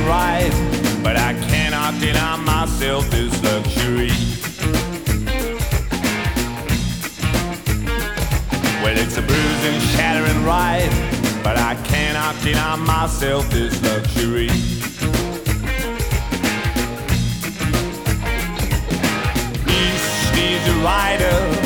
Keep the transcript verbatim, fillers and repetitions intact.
ride, but I cannot deny myself this luxury. Well, it's a bruising, shattering ride, but I cannot deny myself this luxury. East is a rider,